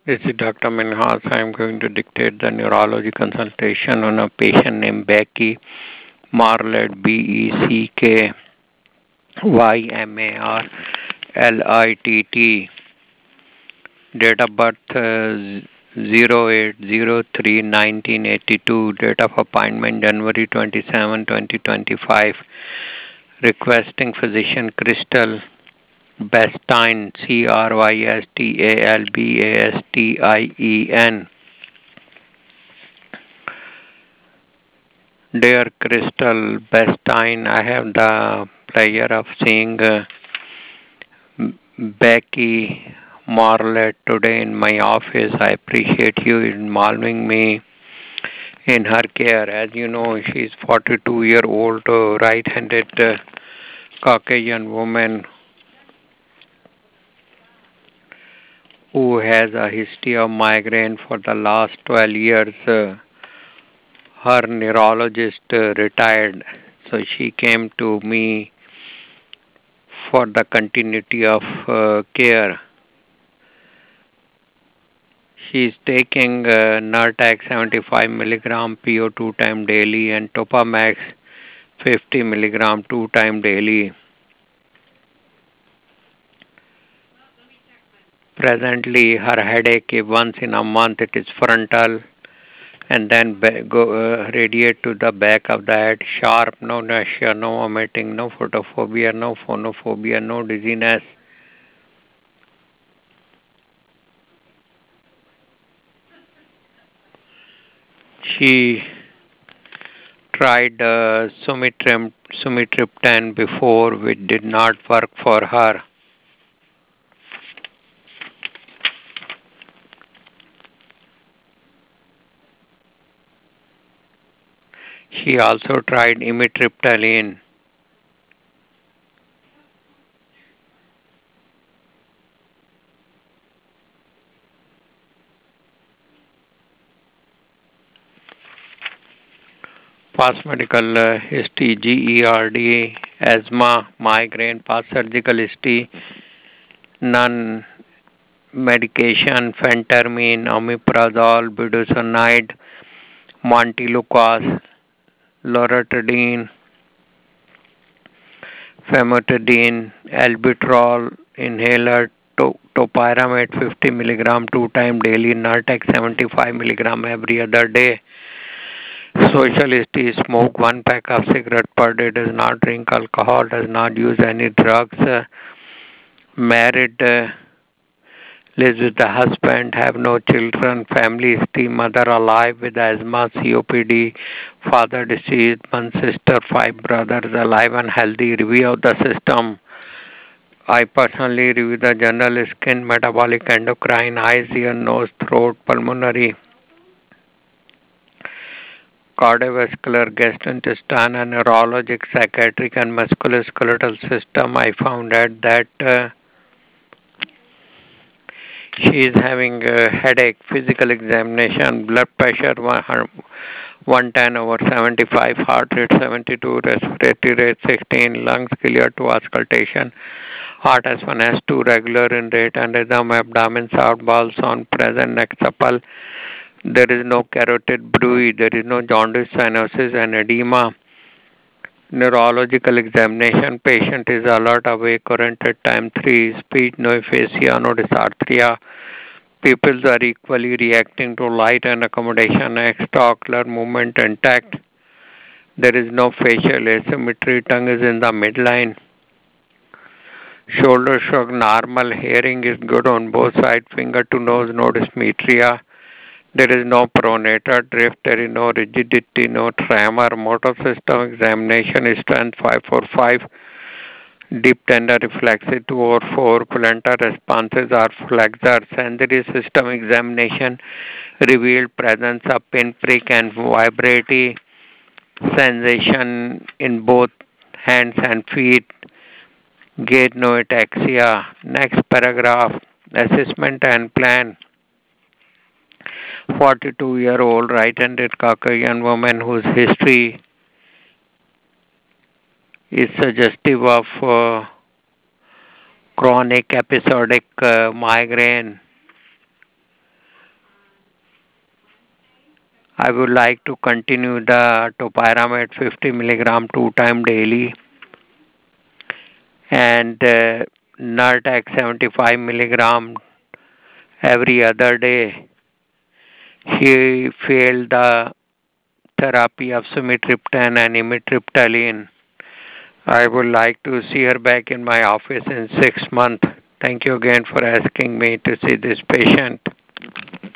This is Dr. Minhas. I am going to dictate the neurology consultation on a patient named Becky Marlett, Becky Marlitt. Date of birth 0803-1982. Date of appointment January 27, 2025. Requesting physician Crystal Bastien, Crystalbastien. Dear Crystal Bastien, I have the pleasure of seeing Becky Marlett today in my office. I appreciate you involving me in her care. As you know, she's 42-year-old right-handed Caucasian woman who has a history of migraine for the last 12 years. Her neurologist retired, so she came to me for the continuity of care. She is taking Nurtec 75 milligram PO 2 times daily and Topamax 50 milligram 2 times daily. Presently, her headache is once in a month. It is frontal, and then radiate to the back of the head. Sharp, no nausea, no vomiting, no photophobia, no phonophobia, no dizziness. She tried sumitriptan before, which did not work for her. She also tried amitriptyline. Past medical history, GERD, asthma, migraine, past surgical history, none medication, phentermine, omeprazole, budesonide, montelukast, loratadine, famotidine, albuterol, inhaler, topiramate 50 milligram 2 times daily, Nurtec 75 milligram every other day. Social history: smoke 1 pack of cigarette per day, does not drink alcohol, does not use any drugs, married, lives with the husband, have no children, family history: mother alive with asthma, COPD, father deceased, one sister, 5 brothers alive and healthy. Review of the system: I personally review the general skin, metabolic, endocrine, eyes, ear, nose, throat, pulmonary, cardiovascular, gastrointestinal, and neurologic, psychiatric, and musculoskeletal system. I found out that she is having a headache, physical examination, blood pressure 110/75, heart rate 72, respiratory rate 16, lungs clear to auscultation, heart S1, S2 regular in rate and rhythm, abdomen soft, bowel sound present, neck supple. There is no carotid bruit, there is no jaundice, cyanosis, and edema. Neurological examination: patient is alert, awake, current at time 3, speech, no aphasia, no dysarthria. Pupils are equally reacting to light and accommodation, extraocular movement intact. There is no facial asymmetry, tongue is in the midline. Shoulder shrug normal, hearing is good on both sides, finger to nose, no dysmetria. There is no pronator drift, there is no rigidity, no tremor. Motor system examination is strength 545. Deep tender reflexes 2/4. Plantar responses are flexor. Sensory system examination revealed presence of pinprick and vibratory sensation in both hands and feet. Gait no ataxia. Next paragraph: assessment and plan. 42-year-old right-handed Caucasian woman whose history is suggestive of chronic episodic migraine. I would like to continue the topiramate 50 milligram 2 times daily and Nurtec 75 milligram every other day. He failed the therapy of sumatriptan and amitriptyline. I would like to see her back in my office in 6 months. Thank you again for asking me to see this patient.